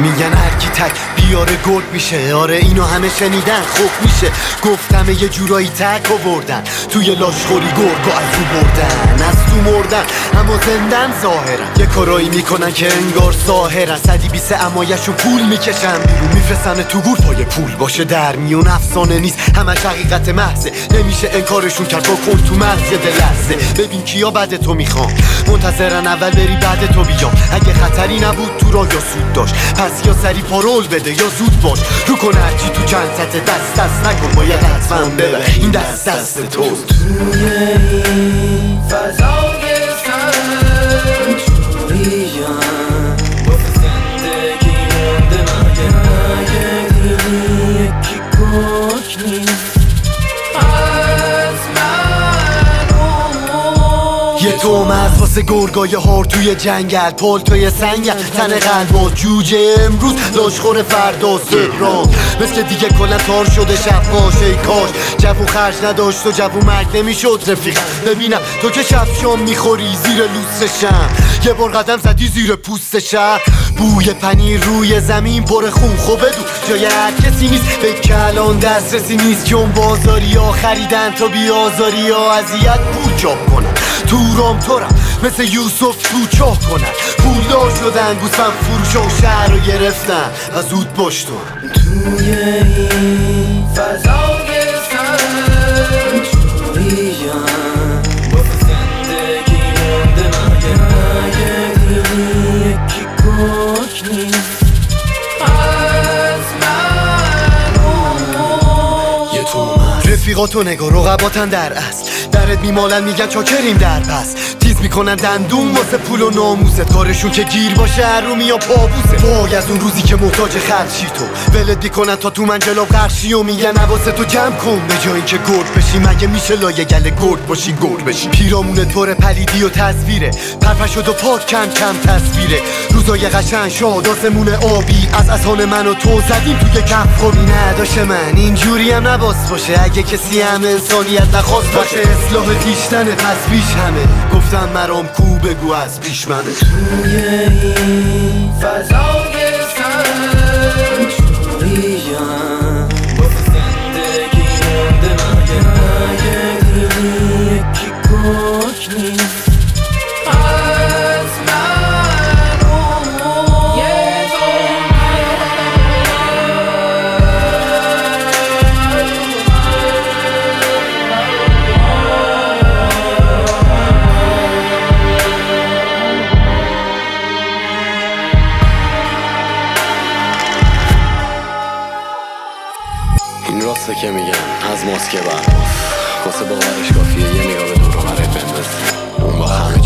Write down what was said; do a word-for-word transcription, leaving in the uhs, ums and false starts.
میگن هرکی تک بیاره گرد میشه. آره اینو همه شنیدن خوب میشه. گفتم یه جورایی تک آوردن توی لاشخوری گرگا از او بردن، از تو مردن اما زندن ظاهرن. یه کارایی میکنن که انگار ساهرن، صدی بیسه امایشو پول میکشن بیرون میفرستن تو گور پای پول باشه در میون. افسانه نیست همش حقیقت محضه، نمیشه انکارشون کرد با کن تو مغز یه لحظه. ببین کیا بعد تو میخوام منتظرن اول بری بعد تو بیام. اگه خطری نبود تو راه یا سود داشت، پس یا سری پارول بده یا زود باش. رو کن هرچی تو چند سطح دست دست نکن، باید حتما ببر این دست دست توست. توی این فضای سنگ جوریم واسه زندگی مونده مگه دیدی یکی کک نیست از منو. یه تومز واسه گرگای هار توی جنگل، پالتوی سنگل تن قلبا جوجه امروز لاشخور فردا سهران. مثل دیگه کلا تار شده شب باشه ای کاش جوون خرج نداشت و جوون مرگ نمیشد رفیق. ببینم تو که شب شام میخوری زیر لوسشم، یه بار قدم زدی زیر پوستشم. بوی پنیر روی زمین پر خون خوبه دو جای هر کسی نیست. به کلان دسترسی نیست که اون بازاری ها خریدن تا بیازاری ها اذیت پول چاپ کنن. تو رام تورم مثل یوسف تو چاه کنن. پولدار شدن گوسفند فروش و شهر رو گرفتن و زود باش تو. توی این فضای سنگ جوریم واسه زندگی مونده مگه دیدی یکی کک نیست از منو. یه تومز رفیقاتو نگاه رقباتن در اصل درت میمالن میگن چاکریم در پس. تیز میکنن دندون واسه پول و ناموست، کارشون که گیر باشه هرومی یا پابوسه. وای از اون روزی که محتاج خرچی تو ولت میکنن تا تو منجلاب غرشی و میگن حواست تو جمع کن به جایی که گرد بشی. مگه میشه لایه گله گرد باشی گرد بشی؟ پیرامونت پر پلیدی و تصویره، پرپش شد و پاک کم کم تصویره. روزای قشنگ شاد آسمون آبی از اذهان من و تو زدیم توی کف خوابی. نداشه من اینجوری هم نباس باشه، اگه کسی هم انسانیت نخواست باشه اصلاح خیشتن پس پیش همه. گفتم مرام کو بگو از پیش منه. توی این فضای سنگ جوریم واسه زندگی مونده مگه دیدی یکی کک نیست از منو. یه این راسته که میگن از ماسک بر واسه باورش کافیه یه نگاه به دور و برت بندازی. اون با همه